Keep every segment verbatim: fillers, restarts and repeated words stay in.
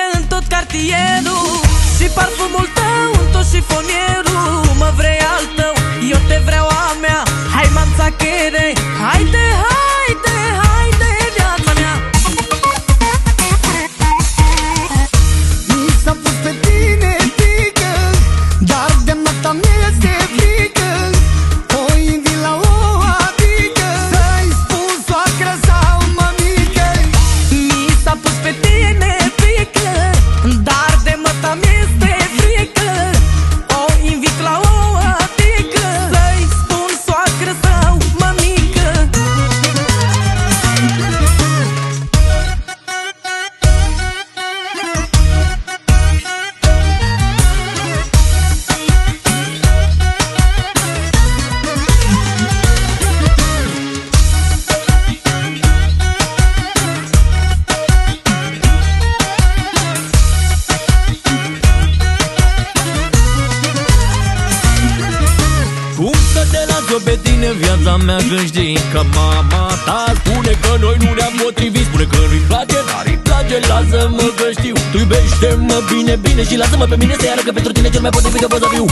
în tot cartierul și parfumul tău în tot șifonierul. Mă vrei al tău, eu te vreau a mea. Hai manța chere, haide, haide, haide, viața mea. Mi s-a pus pe tine pică, dar de mata mea este frică. O invit la o adică, să-i spun soacră sau mămică. Mi s-a pus pe tine pică, dar de mata mea este frică. O invit la o adică, să-i spun soacră sau mămică. Cum să te las-o pe tine viața mea când știi că mama ta spune că noi nu ne-am potrivit? Spune că nu-i place, dar îi place, lasă-mă că știu. Tu iubește-mă bine, bine și lasă-mă pe mine să iară că pentru tine cel mai potrivit eu pot să fiu.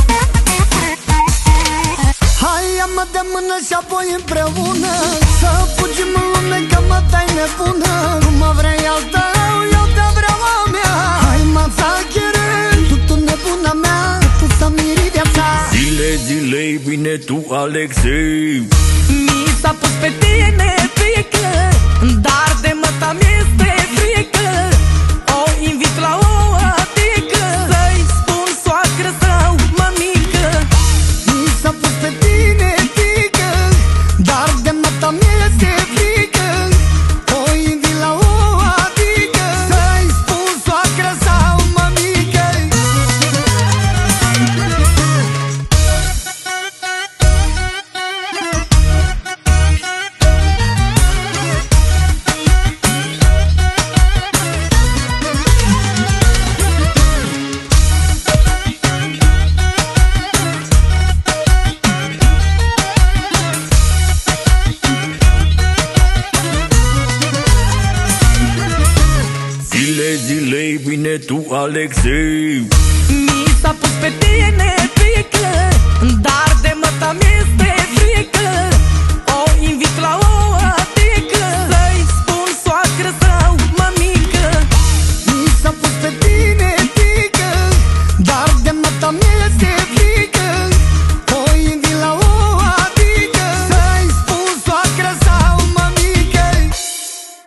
Hai, ia-mă de mână și apoi împreună să fugim în lume că mă tai nebună. Nu mă vrei al tău, eu te vreau a mea. Hai mața chere, tu, tu nebuna mea, tu să miri viața. Zile, zilei bine tu, Alexei. Mi s-a pus pe tine pică, dar de măta mea este frică. O invit la o adică, să-i spun soacră sau mămică. Mi s-a pus pe tine pică, dar de mata mea este frică. O invit la o adică, să-i spun soacră sau mămică. Zile, zilei bine tu, Alexei. Mi s-a pus pe tine pică, dar de măta mea este frică. O invit la o adică, să-i spun soacră sau mămică. Mi s-a pus pe tine pică, dar de mata mea este